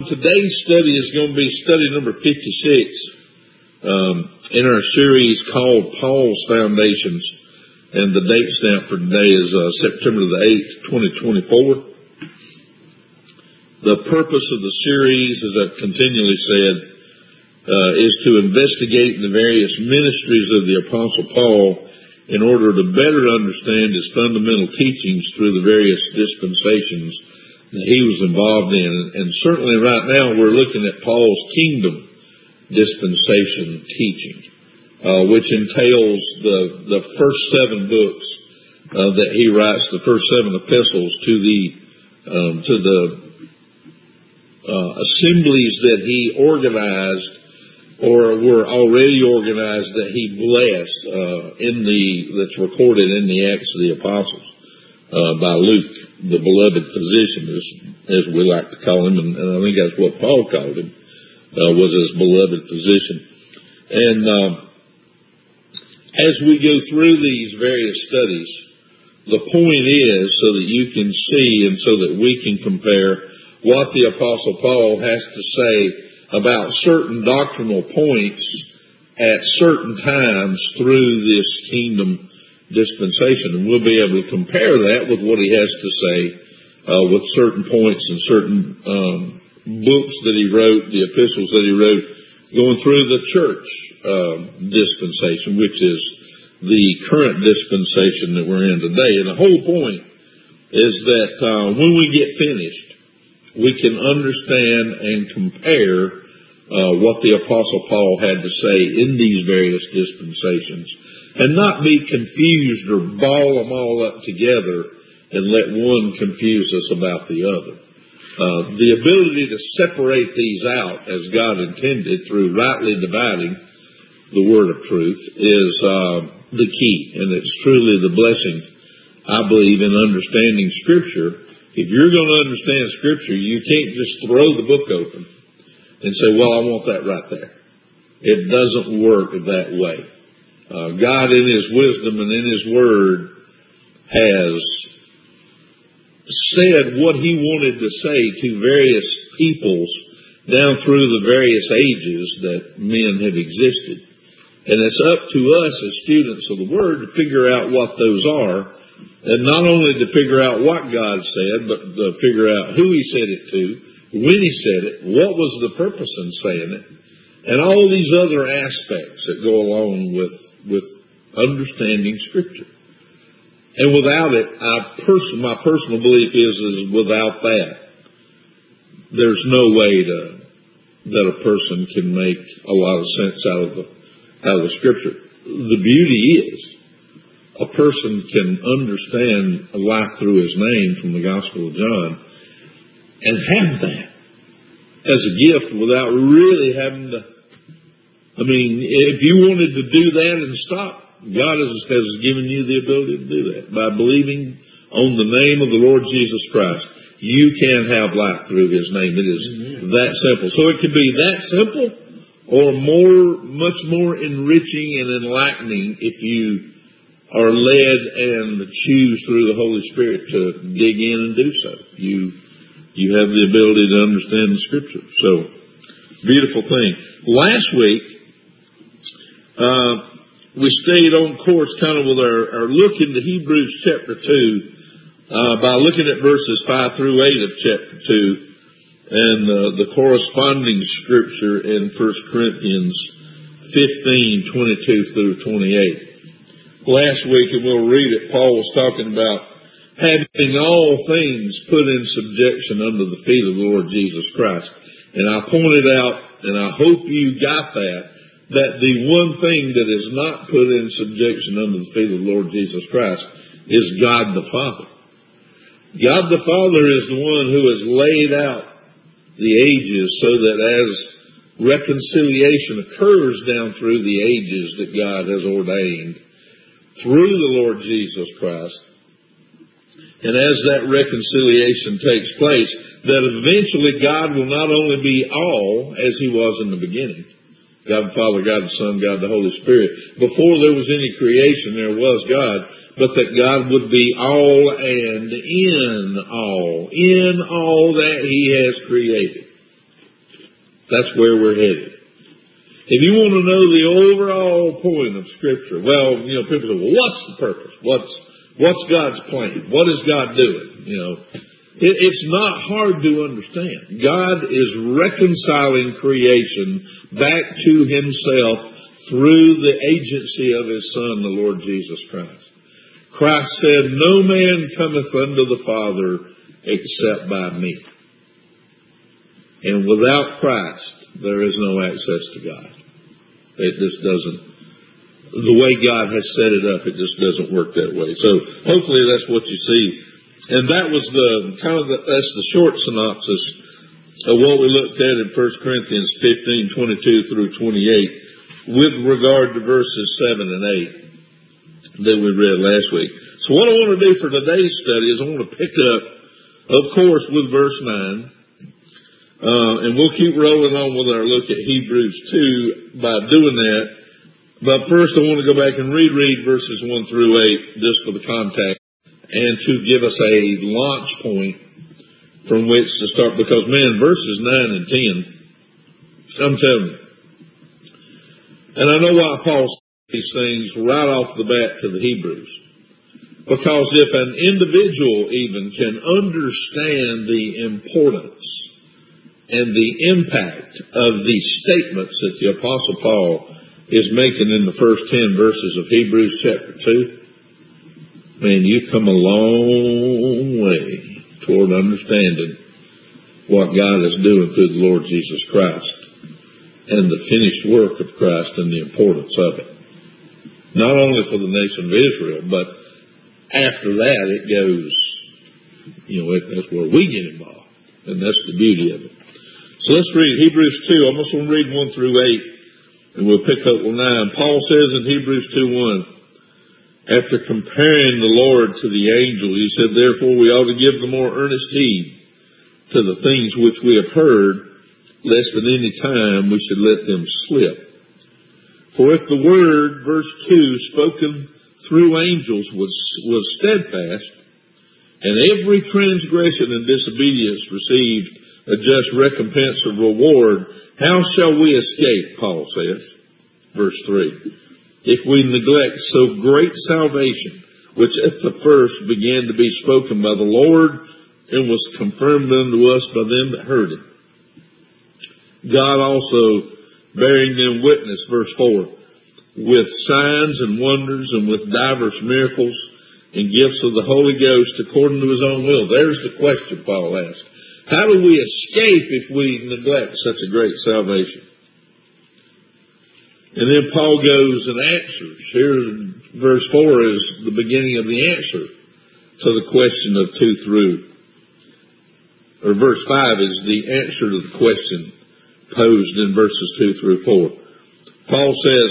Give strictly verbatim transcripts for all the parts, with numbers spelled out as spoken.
Today's study is going to be study number fifty-six um, in our series called Paul's Foundations, and the date stamp for today is uh, September the eighth, twenty twenty-four. The purpose of the series, as I've continually said, uh, is to investigate the various ministries of the Apostle Paul in order to better understand his fundamental teachings through the various dispensations that he was involved in. And certainly right now we're looking at Paul's kingdom dispensation teaching, uh, which entails the, the first seven books uh, that he writes, the first seven epistles to the um, to the uh, assemblies that he organized or were already organized that he blessed uh, in the that's recorded in the Acts of the Apostles uh, by Luke, the beloved physician, as, as we like to call him, and, and I think that's what Paul called him, uh, was his beloved physician. And uh, as we go through these various studies, the point is so that you can see and so that we can compare what the Apostle Paul has to say about certain doctrinal points at certain times through this kingdom dispensation. And we'll be able to compare that with what he has to say uh, with certain points and certain um, books that he wrote, the epistles that he wrote, going through the church uh, dispensation, which is the current dispensation that we're in today. And the whole point is that uh, when we get finished, we can understand and compare uh, what the Apostle Paul had to say in these various dispensations, and not be confused or ball them all up together and let one confuse us about the other. Uh, the ability to separate these out as God intended through rightly dividing the word of truth is uh, the key, and it's truly the blessing, I believe, in understanding Scripture. If you're going to understand Scripture, you can't just throw the book open and say, well, I want that right there. It doesn't work that way. Uh, God in His wisdom and in His Word has said what He wanted to say to various peoples down through the various ages that men have existed. And it's up to us as students of the Word to figure out what those are, and not only to figure out what God said, but to figure out who He said it to, when He said it, what was the purpose in saying it, and all these other aspects that go along with with understanding Scripture. And without it, I pers- my personal belief is, is without that, there's no way to, that a person can make a lot of sense out of the, out of the Scripture. The beauty is, a person can understand life through His name from the Gospel of John and have that as a gift without really having to. I mean, if you wanted to do that and stop, God has, has given you the ability to do that. By believing on the name of the Lord Jesus Christ, you can have life through His name. It is Amen. That simple. So it can be that simple or more, much more enriching and enlightening if you are led and choose through the Holy Spirit to dig in and do so. You you have the ability to understand the Scripture. So, beautiful thing. Last week, uh, we stayed on course kind of with our, our look into Hebrews chapter two uh, by looking at verses five through eight of chapter two and uh, the corresponding Scripture in First Corinthians fifteen, twenty-two through twenty-eight. Last week, and we'll read it, Paul was talking about having all things put in subjection under the feet of the Lord Jesus Christ. And I pointed out, and I hope you got that, that the one thing that is not put in subjection under the feet of the Lord Jesus Christ is God the Father. God the Father is the one who has laid out the ages so that as reconciliation occurs down through the ages that God has ordained, through the Lord Jesus Christ, and as that reconciliation takes place, that eventually God will not only be all as He was in the beginning, God the Father, God the Son, God the Holy Spirit, before there was any creation there was God, but that God would be all and in all, in all that He has created. That's where we're headed. If you want to know the overall point of Scripture, well, you know, people say, well, what's the purpose? What's, what's God's plan? What is God doing? You know, it, it's not hard to understand. God is reconciling creation back to Himself through the agency of His Son, the Lord Jesus Christ. Christ said, no man cometh unto the Father except by me. And without Christ, there is no access to God. It just doesn't, the way God has set it up, it just doesn't work that way. So hopefully that's what you see. And that was the, kind of the, that's the short synopsis of what we looked at in First Corinthians fifteen, twenty-two through twenty-eight with regard to verses seven and eight that we read last week. So what I want to do for today's study is I want to pick up, of course, with verse nine. Uh, and we'll keep rolling on with our look at Hebrews two by doing that. But first I want to go back and reread verses one through eight just for the context and to give us a launch point from which to start. Because, man, verses nine and ten, I'm telling you. And I know why Paul said these things right off the bat to the Hebrews. Because if an individual even can understand the importance and the impact of these statements that the Apostle Paul is making in the first ten verses of Hebrews chapter two, man, you've come a long way toward understanding what God is doing through the Lord Jesus Christ and the finished work of Christ and the importance of it. Not only for the nation of Israel, but after that it goes, you know, that's where we get involved. And that's the beauty of it. So let's read Hebrews two. I'm just going to read one through eight, and we'll pick up with nine. Paul says in Hebrews two one, after comparing the Lord to the angel, he said, therefore we ought to give the more earnest heed to the things which we have heard, lest at any time we should let them slip. For if the word, verse two, spoken through angels was, was steadfast, and every transgression and disobedience received a just recompense of reward, how shall we escape, Paul says, verse three, if we neglect so great salvation, which at the first began to be spoken by the Lord and was confirmed unto us by them that heard it. God also bearing them witness, verse four, with signs and wonders and with divers miracles and gifts of the Holy Ghost according to His own will. There's the question Paul asked. How do we escape if we neglect such a great salvation? And then Paul goes and answers. Here, verse four is the beginning of the answer to the question of two through, or verse five is the answer to the question posed in verses two through four. Paul says,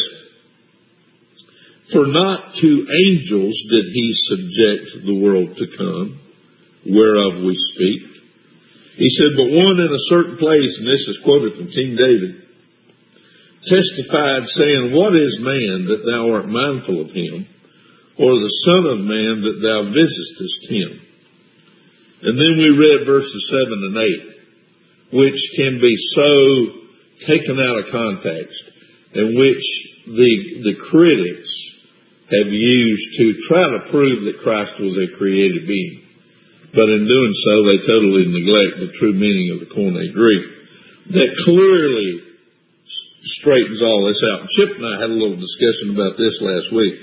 for not to angels did He subject the world to come, whereof we speak. He said, but one in a certain place, and this is quoted from King David, testified, saying, what is man that thou art mindful of him, or the son of man that thou visitest him? And then we read verses seven and eight, which can be so taken out of context, and which the, the critics have used to try to prove that Christ was a created being. But in doing so, they totally neglect the true meaning of the Koine Greek that clearly straightens all this out. Chip and I had a little discussion about this last week.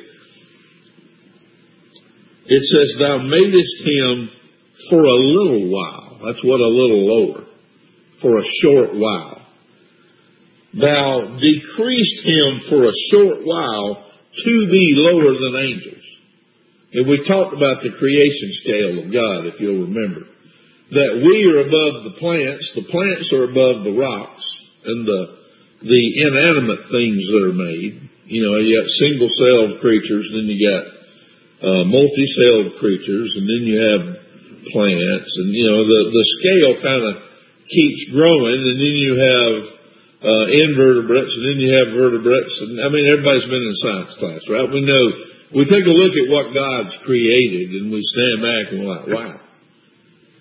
It says, thou madest him for a little while. That's what a little lower. For a short while. Thou decreased him for a short while to be lower than angels. And we talked about the creation scale of God, if you'll remember. That we are above the plants, the plants are above the rocks, and the the inanimate things that are made. You know, you got single-celled creatures, then you got uh, multi-celled creatures, and then you have plants, and, you know, the, the scale kind of keeps growing, and then you have uh, invertebrates, and then you have vertebrates, and, I mean, everybody's been in science class, right? We know. We take a look at what God's created and we stand back and we're like, wow.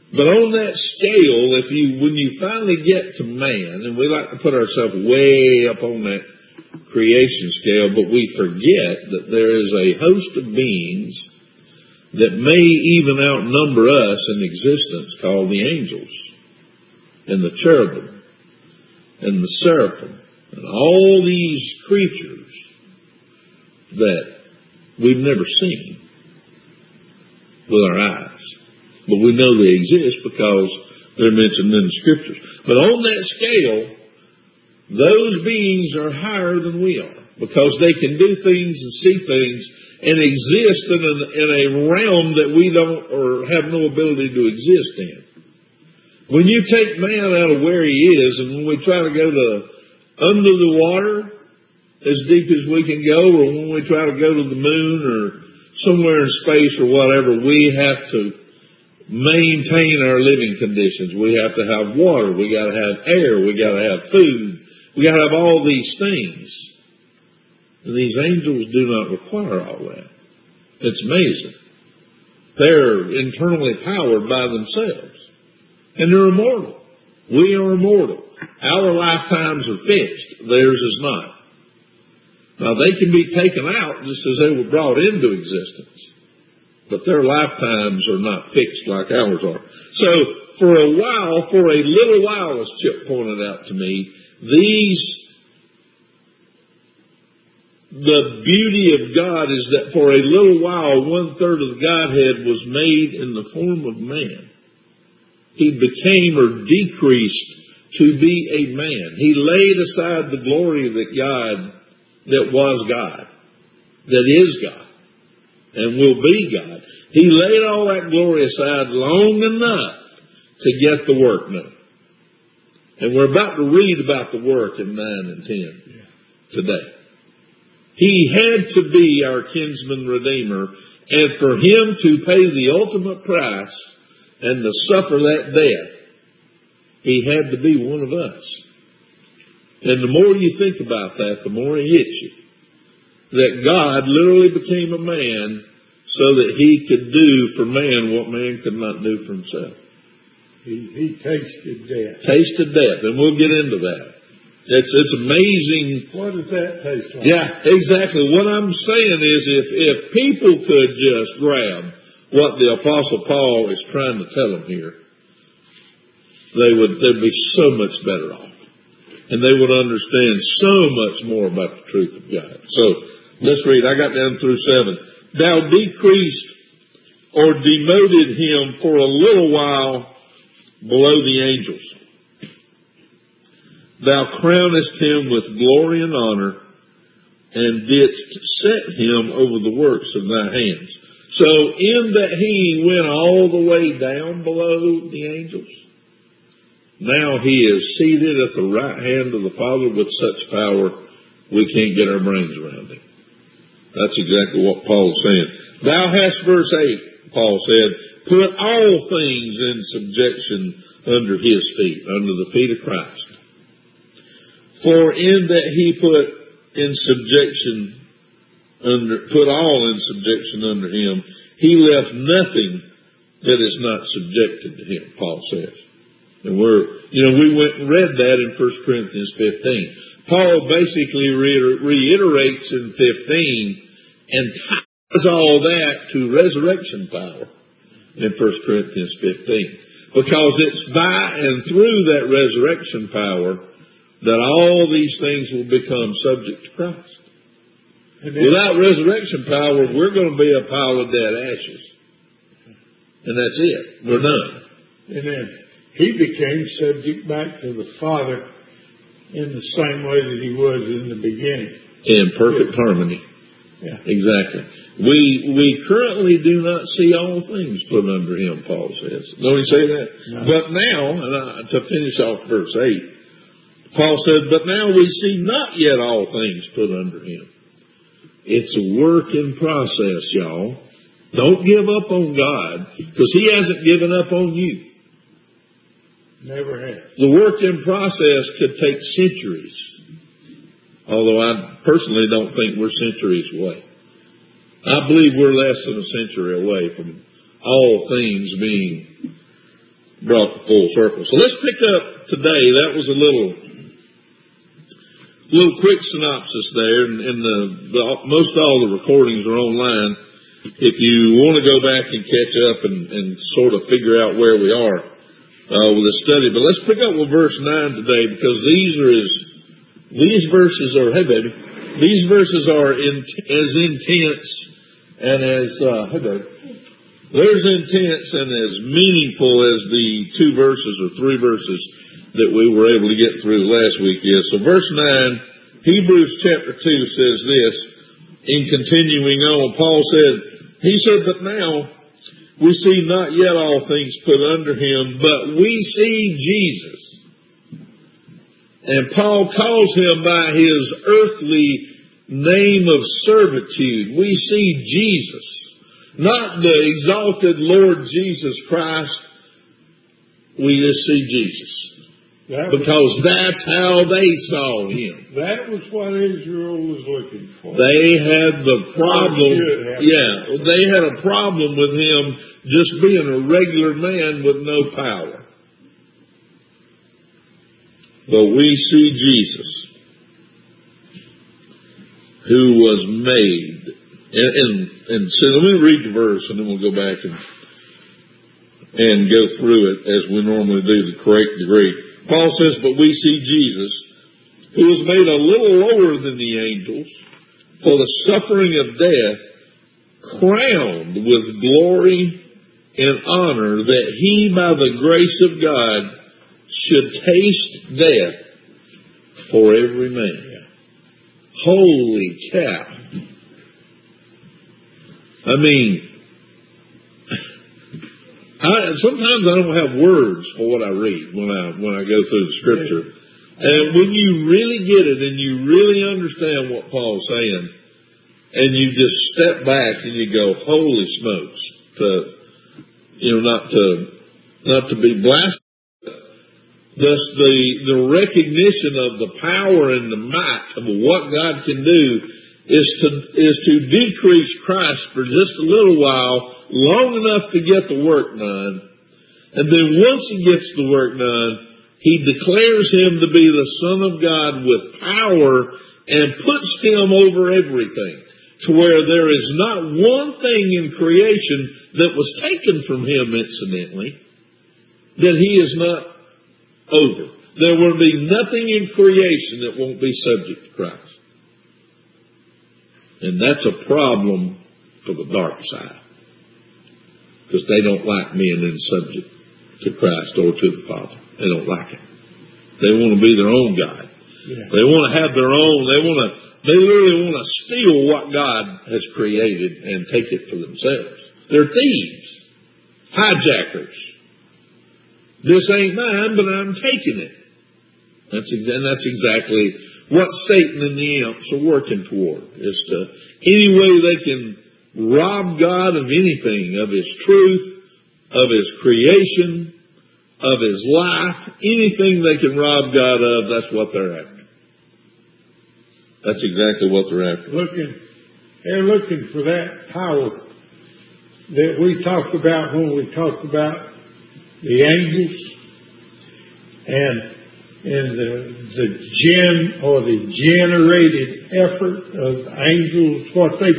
But on that scale, if you, when you finally get to man, and we like to put ourselves way up on that creation scale, but we forget that there is a host of beings that may even outnumber us in existence, called the angels, and the cherubim, and the seraphim, and all these creatures that we've never seen with our eyes. But we know they exist because they're mentioned in the Scriptures. But on that scale, those beings are higher than we are because they can do things and see things and exist in, an, in a realm that we don't or have no ability to exist in. When you take man out of where he is, and when we try to go to under the water as deep as we can go, or when we try to go to the moon or somewhere in space or whatever, we have to maintain our living conditions. We have to have water. We got to have air. We got to have food. We got to have all these things. And these angels do not require all that. It's amazing. They're internally powered by themselves. And they're immortal. We are immortal. Our lifetimes are fixed. Theirs is not. Now, they can be taken out just as they were brought into existence. But their lifetimes are not fixed like ours are. So, for a while, for a little while, as Chip pointed out to me, these, the beauty of God is that for a little while, one third of the Godhead was made in the form of man. He became or decreased to be a man. He laid aside the glory that God, that was God, that is God, and will be God. He laid all that glory aside long enough to get the work done. And we're about to read about the work in nine and ten today. He had to be our kinsman redeemer, and for him to pay the ultimate price and to suffer that death, he had to be one of us. And the more you think about that, the more it hits you. That God literally became a man so that he could do for man what man could not do for himself. He, he tasted death. Tasted death, and we'll get into that. It's it's amazing. What does that taste like? Yeah, exactly. What I'm saying is if, if people could just grab what the Apostle Paul is trying to tell them here, they would they'd be so much better off. And they would understand so much more about the truth of God. So, let's read. I got down through seven. Thou decreased or demoted him for a little while below the angels. Thou crownest him with glory and honor, and didst set him over the works of thy hands. So, in that he went all the way down below the angels, now he is seated at the right hand of the Father with such power we can't get our brains around it. That's exactly what Paul's saying. Thou hast, verse eight, Paul said, put all things in subjection under his feet, under the feet of Christ. For in that he put in subjection under, put all in subjection under him, he left nothing that is not subjected to him, Paul says. And we're, you know, we went and read that in First Corinthians fifteen. Paul basically re- reiterates in fifteen and ties all that to resurrection power in First Corinthians fifteen. Because it's by and through that resurrection power that all these things will become subject to Christ. Amen. Without resurrection power, we're going to be a pile of dead ashes. And that's it. We're done. Amen. He became subject back to the Father in the same way that he was in the beginning. In perfect yeah. harmony. Yeah. Exactly. We we currently do not see all things put under him, Paul says. Don't he say that? No. But now, and I, to finish off verse eight, Paul said, but now we see not yet all things put under him. It's a work in process, y'all. Don't give up on God, because he hasn't given up on you. Never has. The work in process could take centuries. Although I personally don't think we're centuries away. I believe we're less than a century away from all things being brought the full circle. So let's pick up today. That was a little, little quick synopsis there, and, and the, the most all the recordings are online. If you want to go back and catch up and, and sort of figure out where we are uh, with the study, but let's pick up with verse nine today, because these are as these verses are hey baby, these verses are in, as intense and as uh, hey baby. They're as intense and as meaningful as the two verses or three verses that we were able to get through last week is. So verse nine, Hebrews chapter two says this, in continuing on, Paul said, he said, but now we see not yet all things put under him, but we see Jesus. And Paul calls him by his earthly name of servitude. We see Jesus. Not the exalted Lord Jesus Christ. We just see Jesus. That because was, that's how they saw him. That was what Israel was looking for. They had the problem. Yeah, they had a problem with him just being a regular man with no power. But we see Jesus, who was made. And, and, and so let me read the verse, and then we'll go back and, and go through it as we normally do, the correct degree. Paul says, but we see Jesus, who was made a little lower than the angels for the suffering of death, crowned with glory and honor, that he, by the grace of God, should taste death for every man. Holy cow. I mean, I, sometimes I don't have words for what I read when I when I go through the Scripture. And when you really get it and you really understand what Paul's saying, and you just step back and you go, holy smokes, to, you know, not to, not to be blasphemous, thus the, the recognition of the power and the might of what God can do is to, is to decrease Christ for just a little while, long enough to get the work done. And then once he gets the work done, he declares him to be the Son of God with power and puts him over everything, to where there is not one thing in creation that was taken from him, incidentally, that he is not over. There will be nothing in creation that won't be subject to Christ. And that's a problem for the dark side, because they don't like being in subject to Christ or to the Father. They don't like it. They want to be their own God. Yeah. They want to have their own. They want to. They literally want to steal what God has created and take it for themselves. They're thieves, hijackers. This ain't mine, but I'm taking it. That's and that's exactly what Satan and the imps are working toward, is to any way they can rob God of anything, of His truth, of His creation, of His life, anything they can rob God of, that's what they're after. That's exactly what they're after. Looking, they're looking for that power that we talked about when we talked about the angels and and the the gen or the generated effort of angels, what they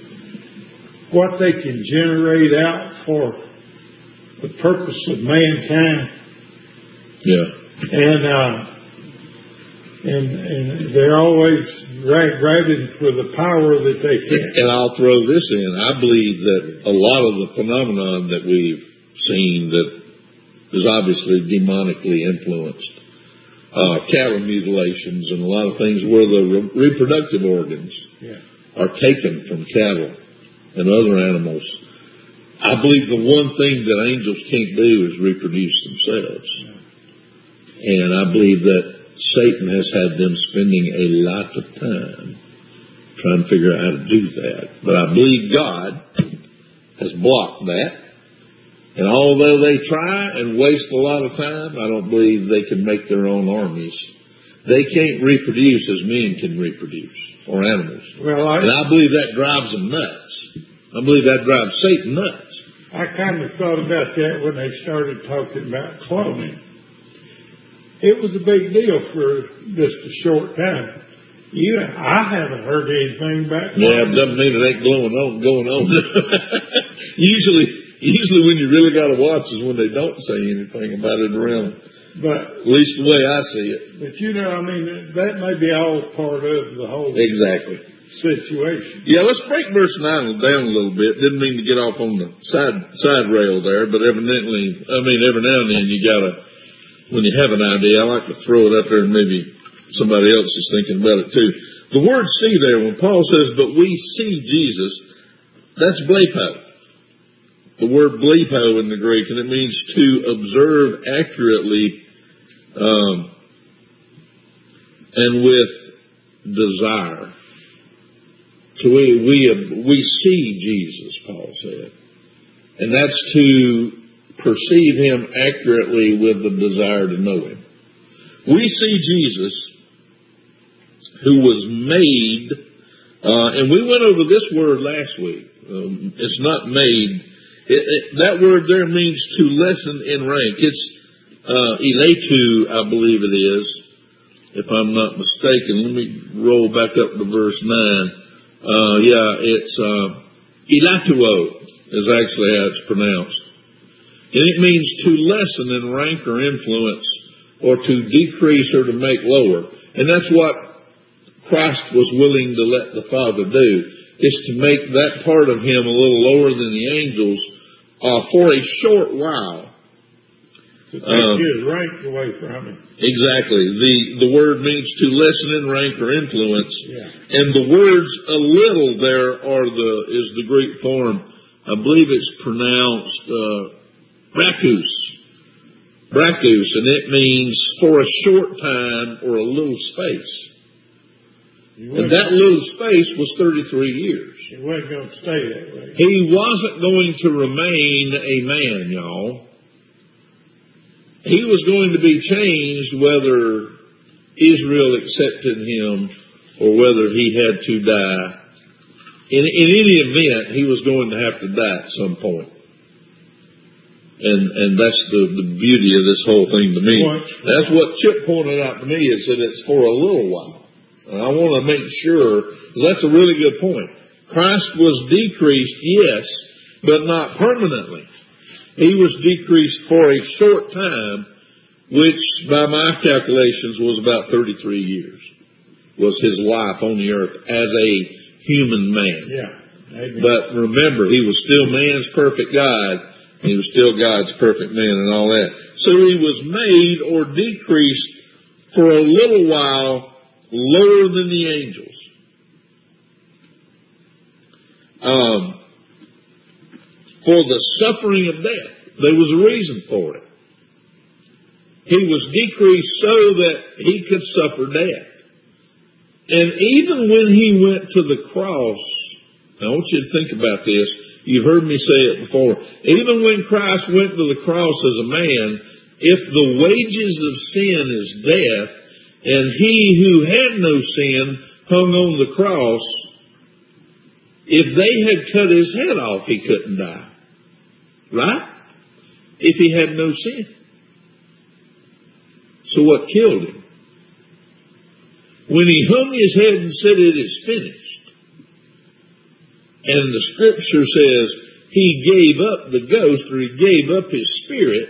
can what they can generate out for the purpose of mankind. Yeah. And uh, and and they're always rag- grabbing for the power that they can. And I'll throw this in. I believe that a lot of the phenomenon that we've seen that is obviously demonically influenced, uh, cattle mutilations and a lot of things where the re- reproductive organs yeah. are taken from cattle and other animals. I believe the one thing that angels can't do is reproduce themselves. And I believe that Satan has had them spending a lot of time trying to figure out how to do that. But I believe God has blocked that. And although they try and waste a lot of time, I don't believe they can make their own armies. They can't reproduce as men can reproduce, or animals. Well, I, and I believe that drives them nuts. I believe that drives Satan nuts. I kind of thought about that when they started talking about cloning. It was a big deal for just a short time. You, I haven't heard anything about cloning. Yeah, it doesn't mean it ain't going on, going on. usually, usually when you really got to watch is when they don't say anything about it around. But at least the way I see it. But you know, I mean, that may be all part of the whole exactly situation. Yeah, let's break verse nine down a little bit. Didn't mean to get off on the side side rail there, but evidently, I mean, every now and then you gotta, when you have an idea, I like to throw it up there and maybe somebody else is thinking about it too. The word "see" there, when Paul says, "But we see Jesus," that's blepo. The word blepo in the Greek, and it means to observe accurately. Um, and with desire. So we, we, we see Jesus, Paul said. And that's to perceive him accurately with the desire to know him. We see Jesus, who was made, uh, and we went over this word last week. Um, it's not made. It, it, that word there means to lessen in rank. It's Uh, Eletu, I believe it is, if I'm not mistaken. Let me roll back up to verse nine. Uh, yeah, it's uh, Elatuo is actually how it's pronounced. And it means to lessen in rank or influence, or to decrease or to make lower. And that's what Christ was willing to let the Father do, is to make that part of him a little lower than the angels uh, for a short while. To take um, his rank away from him. Exactly. The the word means to lessen in rank or influence. Yeah. And the words "a little" there are the is the Greek form. I believe it's pronounced uh, brachus. Brachus, and it means for a short time or a little space. And that little space was thirty-three years. He wasn't going to stay that way. He wasn't going to remain a man, y'all. He was going to be changed whether Israel accepted him or whether he had to die. In, in any event, he was going to have to die at some point. And and that's the, the beauty of this whole thing to me. That's what Chip pointed out to me, is that it's for a little while. And I want to make sure, because that's a really good point. Christ was decreased, yes, but not permanently. He was decreased for a short time, which by my calculations was about thirty-three years, was his life on the earth as a human man. Yeah. Amen. But remember, he was still man's perfect God, and he was still God's perfect man and all that. So he was made or decreased for a little while lower than the angels. Um, for the suffering of death. There was a reason for it. He was decreased so that he could suffer death. And even when he went to the cross, I want you to think about this. You've heard me say it before. Even when Christ went to the cross as a man, if the wages of sin is death, and he who had no sin hung on the cross, if they had cut his head off, he couldn't die. Right? If he had no sin. So what killed him? When he hung his head and said, "It is finished," and the scripture says he gave up the ghost, or he gave up his spirit,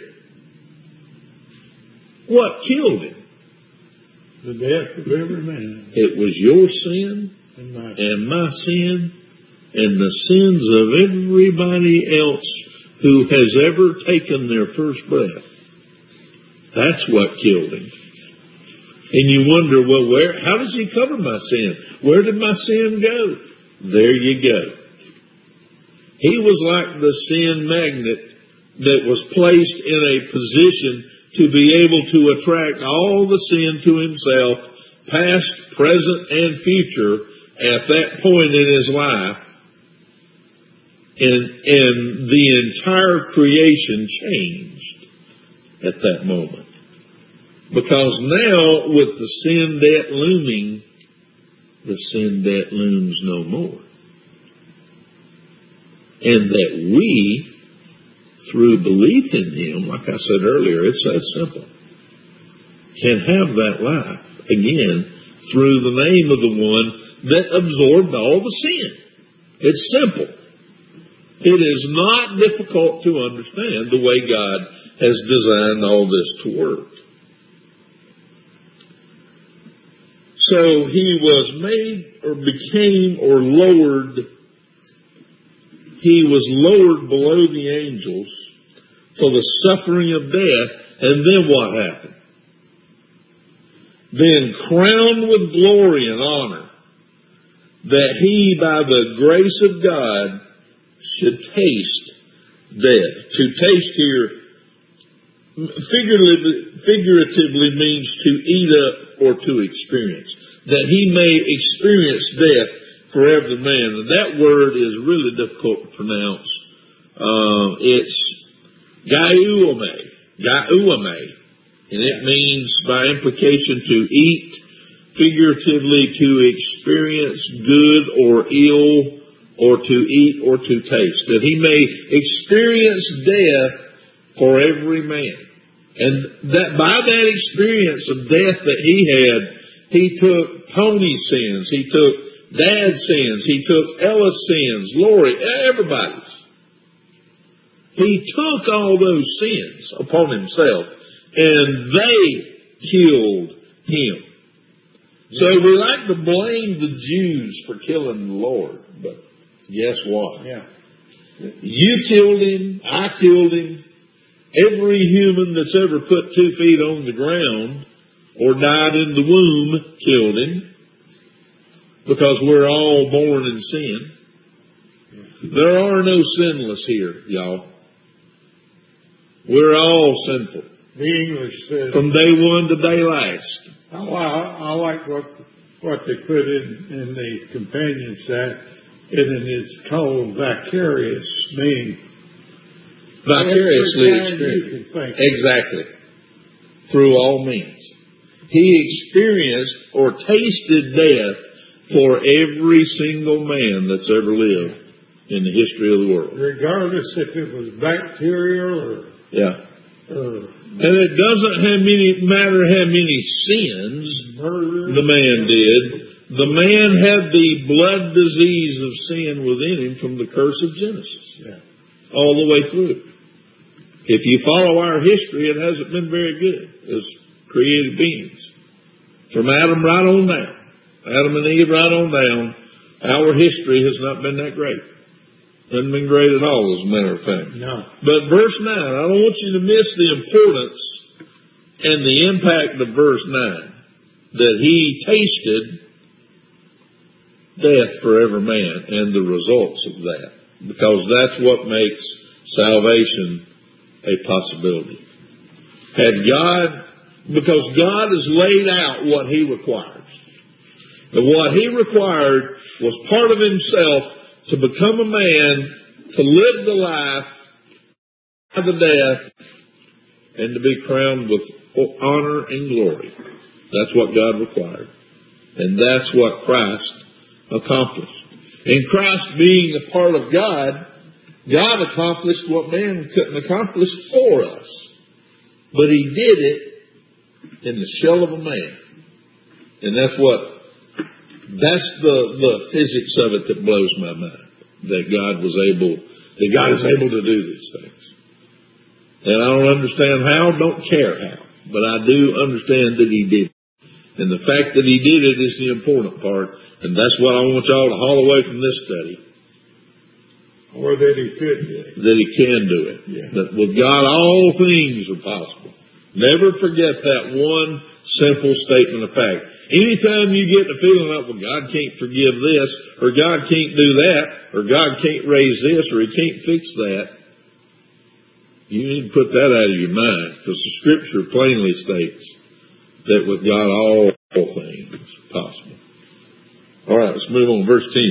what killed him? The death of every man. It was your sin and my, and my sin and the sins of everybody else who has ever taken their first breath. That's what killed him. And you wonder, well, where? How does he cover my sin? Where did my sin go? There you go. He was like the sin magnet that was placed in a position to be able to attract all the sin to himself, past, present, and future, at that point in his life. And, and the entire creation changed at that moment. Because now, with the sin debt looming, the sin debt looms no more. And that we through belief in Him, like I said earlier, it's that simple, can have that life again through the name of the one that absorbed all the sin. It's simple. It is not difficult to understand the way God has designed all this to work. So He was made or became or lowered. He was lowered below the angels for the suffering of death. And then what happened? Then crowned with glory and honor, that He, by the grace of God, should taste death. To taste here figuratively, figuratively means to eat up or to experience. That He may experience death for every man. And that word is really difficult to pronounce. Uh, it's gaiuame, gaiuame, and it means by implication to eat, figuratively to experience good or ill, or to eat or to taste. That He may experience death for every man. And that by that experience of death that He had, He took Tony's sins, He took Dad's sins, He took Ella's sins, Lori, everybody's. He took all those sins upon Himself, and they killed Him. So we like to blame the Jews for killing the Lord, but guess what? Yeah. You killed Him, I killed Him. Every human that's ever put two feet on the ground or died in the womb killed Him, because we're all born in sin. There are no sinless here, y'all. We're all sinful. The English says, from day one to day last. I, I like what what they put in, in the Companions Act, and it's called vicarious, meaning vicariously experienced. Exactly. Through all means. He experienced or tasted death for every single man that's ever lived in the history of the world. Regardless if it was bacterial or... Yeah. Or and it doesn't have many, matter how many sins murder, the man did. The man had the blood disease of sin within him from the curse of Genesis. Yeah. All the way through. If you follow our history, it hasn't been very good as created beings. From Adam right on down. Adam and Eve right on down. Our history has not been that great. Hasn't been great at all, as a matter of fact. No. But verse nine, I don't want you to miss the importance and the impact of verse nine. That He tasted death for every man and the results of that. Because that's what makes salvation a possibility. Had God, because God has laid out what He requires. And what He required was part of Himself to become a man, to live the life, die the death, and to be crowned with honor and glory. That's what God required. And that's what Christ accomplished. And Christ being a part of God, God accomplished what man couldn't accomplish for us. But He did it in the shell of a man. And that's what That's the, the physics of it that blows my mind. That God was able, that God is able to do these things. And I don't understand how, don't care how. But I do understand that He did. And the fact that He did it is the important part. And that's what I want y'all to haul away from this study. Or that He could do it. That He can do it. Yeah. That with God all things are possible. Never forget that one simple statement of fact. Anytime you get the feeling like, well, God can't forgive this, or God can't do that, or God can't raise this, or He can't fix that, you need to put that out of your mind, because the Scripture plainly states that with God all things are possible. All right, let's move on. Verse ten.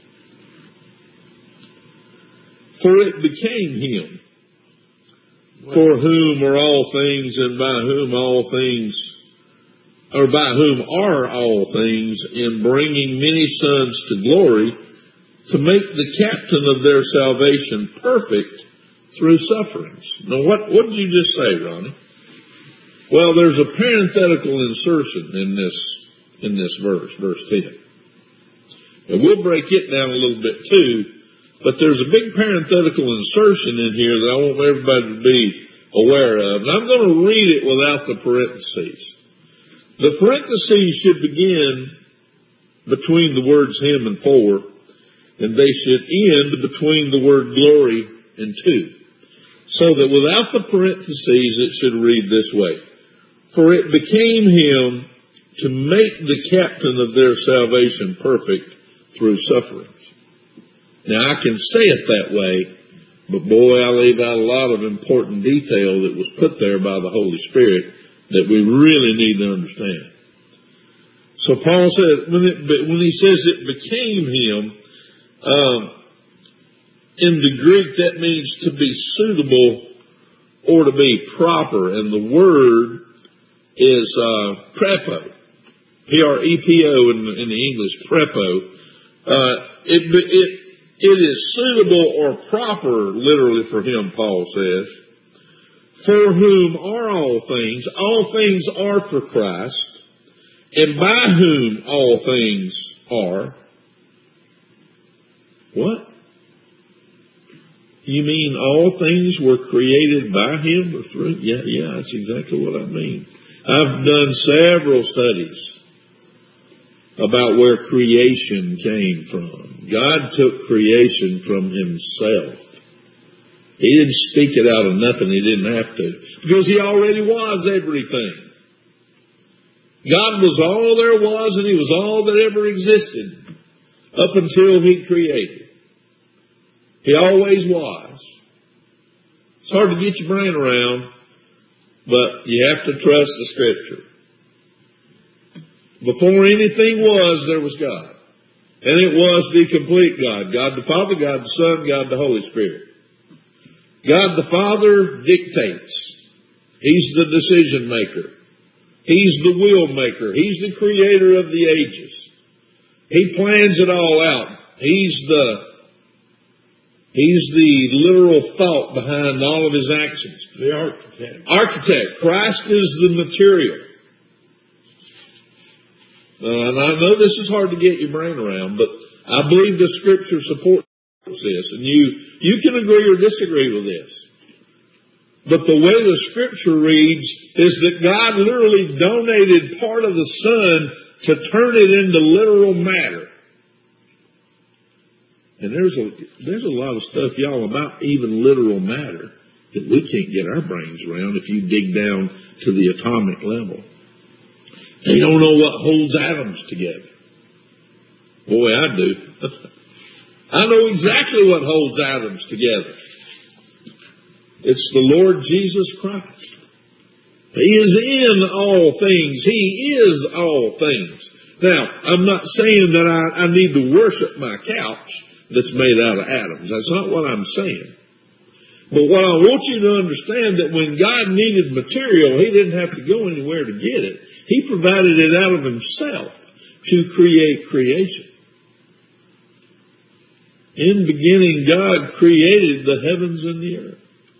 For it became Him, for whom are all things, and by whom all things or by whom are all things, in bringing many sons to glory, to make the captain of their salvation perfect through sufferings. Now, what, what did you just say, Ronnie? Well, there's a parenthetical insertion in this, in this verse, verse ten. And we'll break it down a little bit too, but there's a big parenthetical insertion in here that I want everybody to be aware of. And I'm going to read it without the parentheses. The parentheses should begin between the words him and for, and they should end between the word glory and to. So that without the parentheses, it should read this way. For it became him to make the captain of their salvation perfect through sufferings. Now, I can say it that way, but boy, I leave out a lot of important detail that was put there by the Holy Spirit that we really need to understand. So Paul said, when, it, when he says it became him, um, in the Greek that means to be suitable or to be proper, and the word is uh, prepo, P R E P O in, in the English, prepo. Uh, it, it, it is suitable or proper, literally for him, Paul says, for whom are all things. All things are for Christ, and by whom all things are. What? You mean all things were created by him or through? Yeah, yeah, that's exactly what I mean. I've done several studies about where creation came from. God took creation from himself. He didn't speak it out of nothing. He didn't have to, because he already was everything. God was all there was, and he was all that ever existed up until he created. He always was. It's hard to get your brain around, but you have to trust the Scripture. Before anything was, there was God. And it was the complete God. God the Father, God the Son, God the Holy Spirit. God the Father dictates. He's the decision maker. He's the will maker. He's the creator of the ages. He plans it all out. He's the, he's the literal thought behind all of his actions. The architect. Architect. Christ is the material. Uh, and I know this is hard to get your brain around, but I believe the Scripture supports this. And you, you can agree or disagree with this. But the way the Scripture reads is that God literally donated part of the Son to turn it into literal matter. And there's a, there's a lot of stuff, y'all, about even literal matter that we can't get our brains around if you dig down to the atomic level. They don't know what holds atoms together. Boy, I do. I know exactly what holds atoms together. It's the Lord Jesus Christ. He is in all things. He is all things. Now, I'm not saying that I, I need to worship my couch that's made out of atoms. That's not what I'm saying. But what I want you to understand, that when God needed material, he didn't have to go anywhere to get it. He provided it out of himself to create creation. In the beginning, God created the heavens and the earth.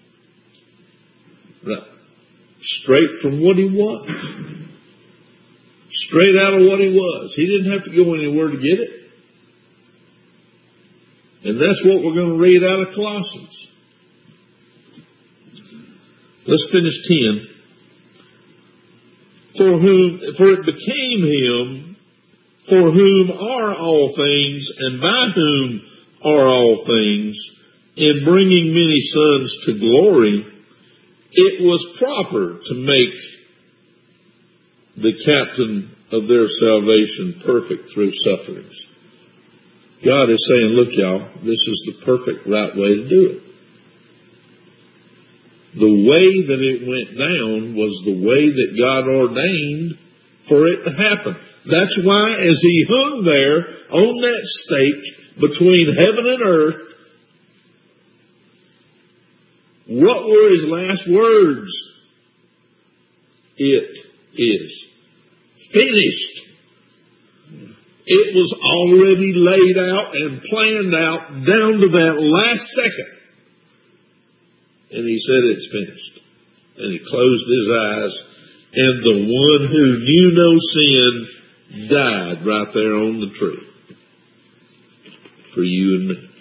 Right. Straight from what he was. Straight out of what he was. He didn't have to go anywhere to get it. And that's what we're going to read out of Colossians. Let's finish ten. For whom, for it became him, for whom are all things, and by whom are all things, in bringing many sons to glory, it was proper to make the captain of their salvation perfect through sufferings. God is saying, look, y'all, this is the perfect right way to do it. The way that it went down was the way that God ordained for it to happen. That's why as he hung there on that stake between heaven and earth, what were his last words? It is finished. It was already laid out and planned out down to that last second. And he said, it's finished. And he closed his eyes, and the one who knew no sin died right there on the tree for you and me.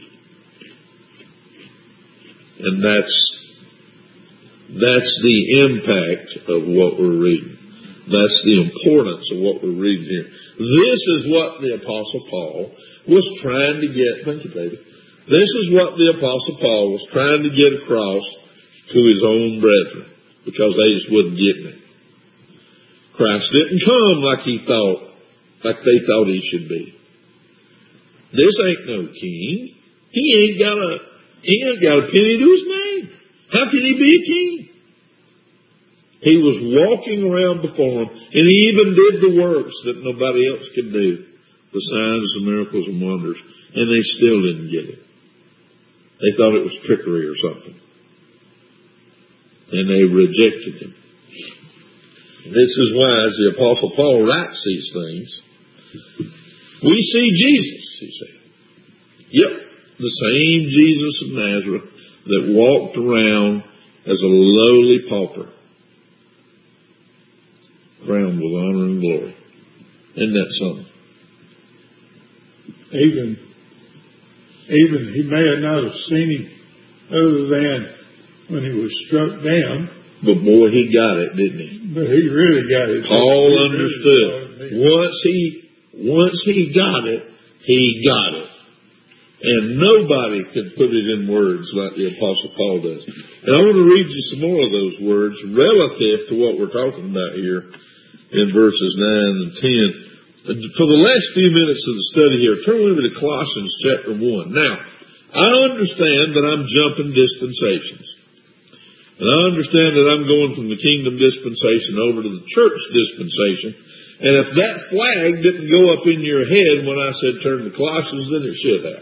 And that's that's the impact of what we're reading. That's the importance of what we're reading here. This is what the Apostle Paul was trying to get. Thank you, baby. This is what the Apostle Paul was trying to get across to his own brethren, because they just wouldn't get it. Christ didn't come like he thought, like they thought he should be. This ain't no king. He ain't got a, he ain't got a penny to his name. How can he be a king? He was walking around before them, and he even did the works that nobody else could do, the signs, the miracles, and wonders, and they still didn't get it. They thought it was trickery or something, and they rejected him. This is why, as the Apostle Paul writes these things, we see Jesus, he said. Yep, the same Jesus of Nazareth that walked around as a lowly pauper, crowned with honor and glory. Isn't that something? Even, even he may have not have seen him other than when he was struck down. But boy, he got it, didn't he? But he really got it. Paul he understood. Really once he, once he got it, he got it. And nobody could put it in words like the Apostle Paul does. And I want to read you some more of those words relative to what we're talking about here in verses nine and ten. For the last few minutes of the study here, turn over to Colossians chapter one. Now, I understand that I'm jumping dispensations. And I understand that I'm going from the kingdom dispensation over to the church dispensation. And if that flag didn't go up in your head when I said turn to Colossians, then it should have.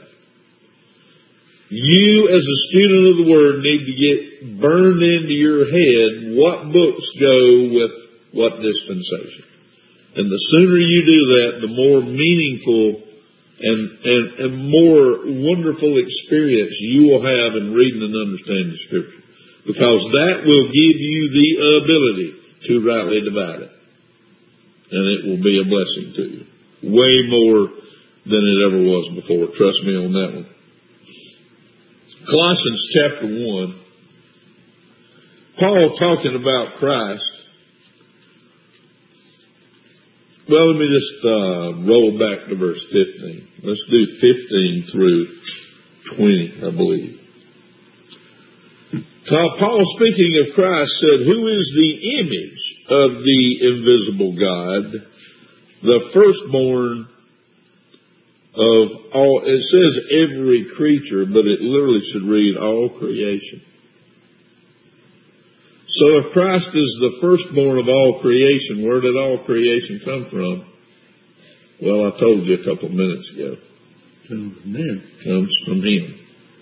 You, as a student of the Word, need to get burned into your head what books go with what dispensation. And the sooner you do that, the more meaningful and, and, and more wonderful experience you will have in reading and understanding Scripture. Because that will give you the ability to rightly divide it. And it will be a blessing to you. Way more than it ever was before. Trust me on that one. Colossians chapter one. Paul talking about Christ. Well, let me just uh, roll back to verse fifteen. Let's do fifteen through twenty, I believe. Paul, speaking of Christ, said, who is the image of the invisible God, the firstborn of all, it says every creature, but it literally should read all creation. So if Christ is the firstborn of all creation, where did all creation come from? Well, I told you a couple of minutes ago. Comes from him. Comes from him.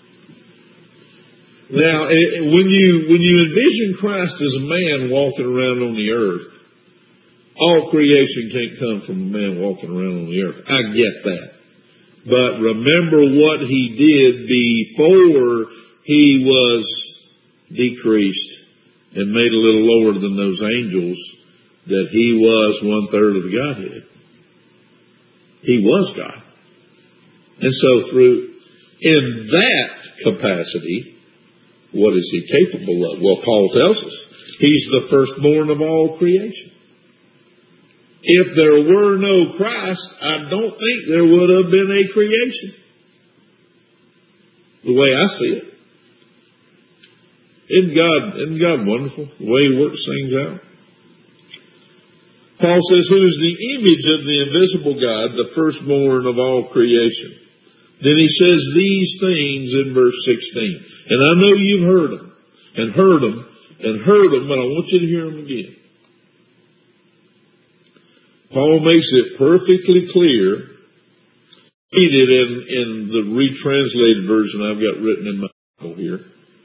Now, when you when you envision Christ as a man walking around on the earth, all creation can't come from a man walking around on the earth. I get that. But remember what he did before he was decreased and made a little lower than those angels, that he was one third of the Godhead. He was God. And so through, in that capacity, what is he capable of? Well, Paul tells us he's the firstborn of all creation. If there were no Christ, I don't think there would have been a creation. The way I see it. Isn't God, isn't God wonderful? The way he works things out. Paul says, who is the image of the invisible God, the firstborn of all creation. Then he says these things in verse sixteen. And I know you've heard them, and heard them, and heard them, but I want you to hear them again. Paul makes it perfectly clear. Read it in, in the retranslated version I've got written in my Bible here.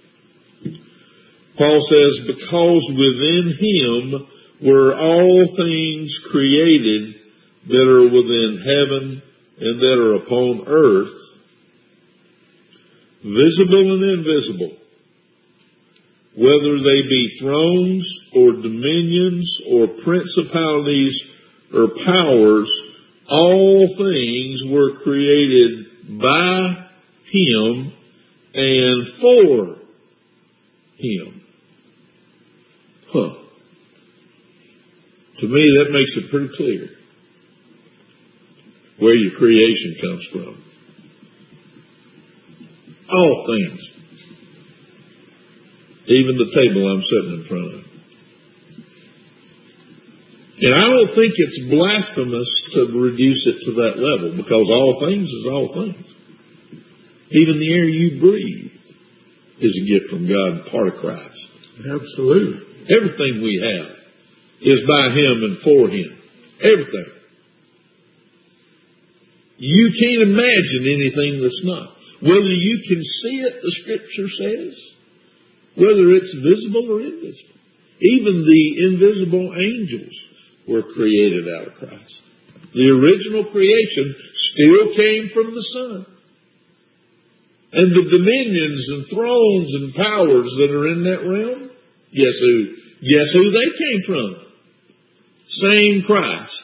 Paul says, because within him were all things created that are within heaven and that are upon earth, visible and invisible, whether they be thrones or dominions or principalities or powers, all things were created by Him and for Him. Huh. To me, that makes it pretty clear where your creation comes from. All things. Even the table I'm sitting in front of. And I don't think it's blasphemous to reduce it to that level, because all things is all things. Even the air you breathe is a gift from God, part of Christ. Absolutely. Everything we have is by Him and for Him. Everything. You can't imagine anything that's not. Whether you can see it, the Scripture says, whether it's visible or invisible. Even the invisible angels were created out of Christ. The original creation still came from the Son. And the dominions and thrones and powers that are in that realm, guess who? Guess who they came from? Same Christ.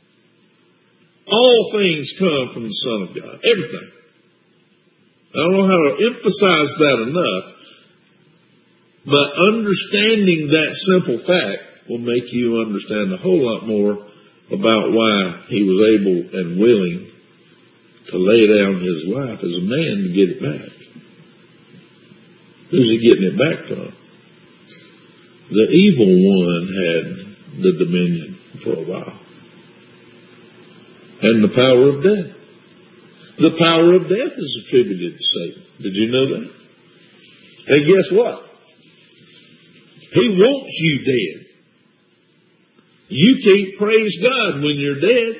All things come from the Son of God. Everything. I don't know how to emphasize that enough, but understanding that simple fact will make you understand a whole lot more about why He was able and willing to lay down His life as a man to get it back. Who's He getting it back from? The evil one had the dominion for a while. And the power of death. The power of death is attributed to Satan. Did you know that? And guess what? He wants you dead. You can't praise God when you're dead.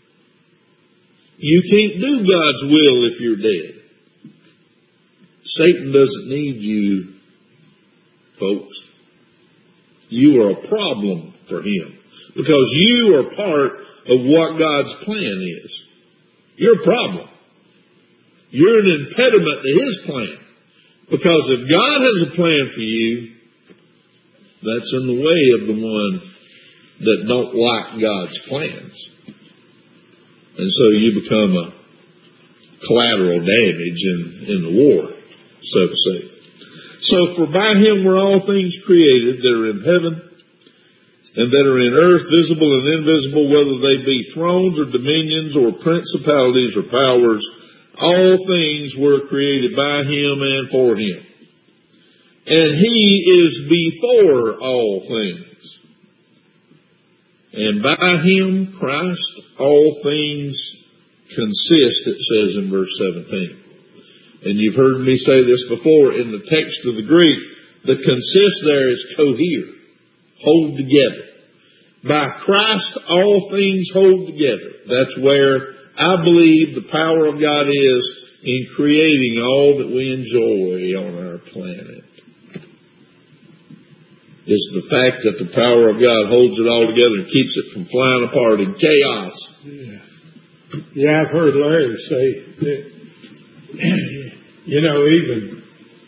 You can't do God's will if you're dead. Satan doesn't need you, folks. You are a problem for him, because you are part of what God's plan is. You're a problem. You're an impediment to His plan. Because if God has a plan for you, that's in the way of the one that don't like God's plans. And so you become a collateral damage in, in the war, so to say. So for by Him were all things created that are in heaven and that are in earth, visible and invisible, whether they be thrones or dominions or principalities or powers. All things were created by Him and for Him. And He is before all things. And by Him, Christ, all things consist, it says in verse seventeen. And you've heard me say this before, in the text of the Greek, the consist there is cohere, hold together. By Christ, all things hold together. That's where I believe the power of God is in creating all that we enjoy on our planet. It's the fact that the power of God holds it all together and keeps it from flying apart in chaos. Yeah, yeah I've heard Larry say that, you know, even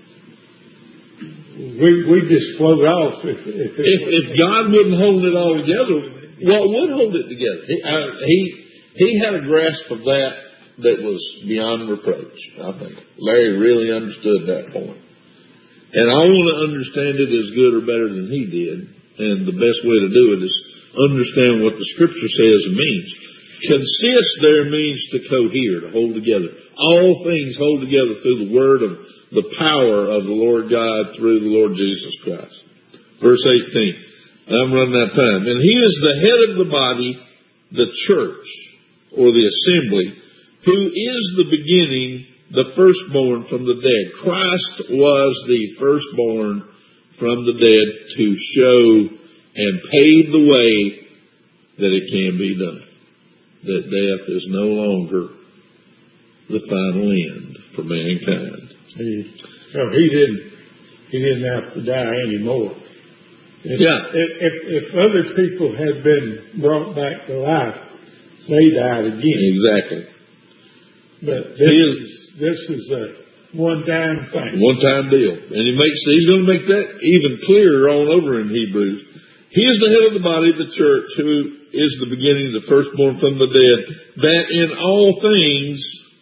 we we just float off if if, if, if God wouldn't hold it all together, what would hold it together? He, I, he He had a grasp of that that was beyond reproach, I think. Larry really understood that point. And I want to understand it as good or better than he did. And the best way to do it is understand what the Scripture says it means. Consist there means to cohere, to hold together. All things hold together through the word of the power of the Lord God through the Lord Jesus Christ. Verse eighteen. I'm running out of time. And He is the head of the body, the church, or the assembly, who is the beginning, the firstborn from the dead. Christ was the firstborn from the dead to show and pave the way that it can be done. That death is no longer the final end for mankind. He, no, he didn't. He didn't have to die anymore. If, yeah. If, if, if other people had been brought back to life, they died again. Exactly. But this is, this is a one-time thing. One-time deal. And he makes, he's going to make that even clearer on over in Hebrews. He is the head of the body of the church, who is the beginning, the firstborn from the dead, that in all things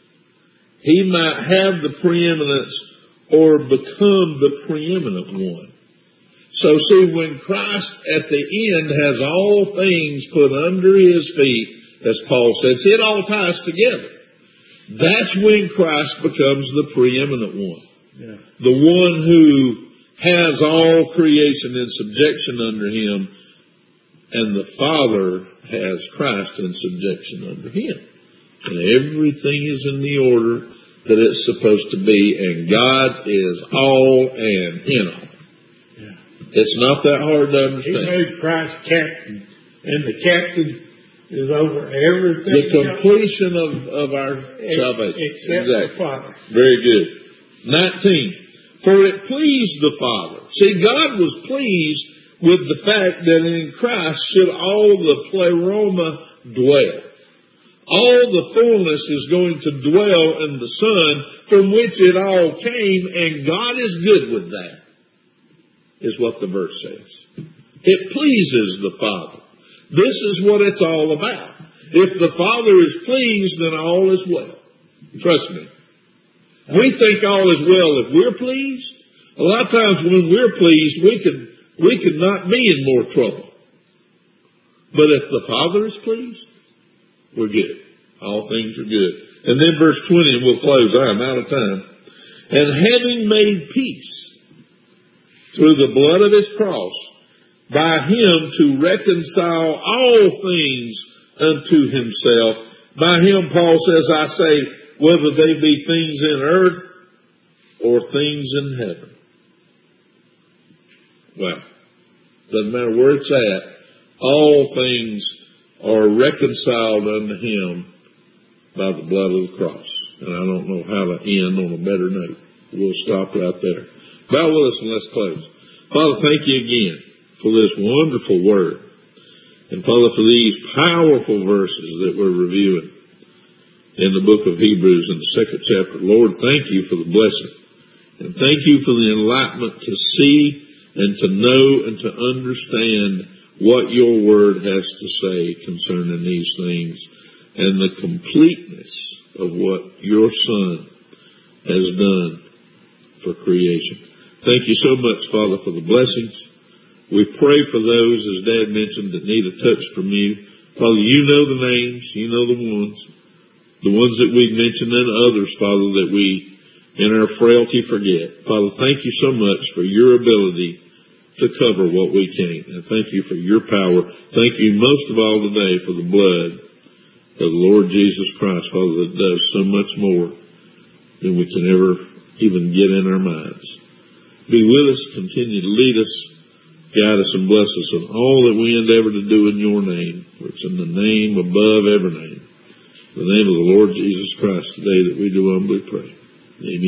he might have the preeminence or become the preeminent one. So see, when Christ at the end has all things put under his feet, as Paul says, it all ties together. That's when Christ becomes the preeminent one. Yeah. The one who has all creation in subjection under him, and the Father has Christ in subjection under him. And everything is in the order that it's supposed to be, and God is all and in all. Yeah. It's not that hard to understand. He made Christ captain, and the captain is over everything. The completion of, of our salvation. Except exactly. the Father. Very good. nineteen. For it pleased the Father. See, God was pleased with the fact that in Christ should all the pleroma dwell. All the fullness is going to dwell in the Son, from which it all came, and God is good with that, is what the verse says. It pleases the Father. This is what it's all about. If the Father is pleased, then all is well. Trust me. We think all is well if we're pleased. A lot of times when we're pleased, we could, we could not be in more trouble. But if the Father is pleased, we're good. All things are good. And then verse twenty, and we'll close. I'm out of time. And having made peace through the blood of his cross, by him to reconcile all things unto himself. By him, Paul says, I say, whether they be things in earth or things in heaven. Well, doesn't matter where it's at, all things are reconciled unto him by the blood of the cross. And I don't know how to end on a better note. We'll stop right there. Bow with us and let's close. Father, thank you again for this wonderful word. And Father, for these powerful verses that we're reviewing in the book of Hebrews in the second chapter. Lord, thank you for the blessing. And thank you for the enlightenment to see and to know and to understand what your word has to say concerning these things, and the completeness of what your Son has done for creation. Thank you so much, Father, for the blessings. We pray for those, as Dad mentioned, that need a touch from you. Father, you know the names, you know the ones. The ones that we've mentioned and others, Father, that we, in our frailty, forget. Father, thank you so much for your ability to cover what we can. And thank you for your power. Thank you most of all today for the blood of the Lord Jesus Christ, Father, that does so much more than we can ever even get in our minds. Be with us, continue to lead us, guide us and bless us in all that we endeavor to do in your name, for it's in the name above every name. In the name of the Lord Jesus Christ today that we do humbly pray. Amen.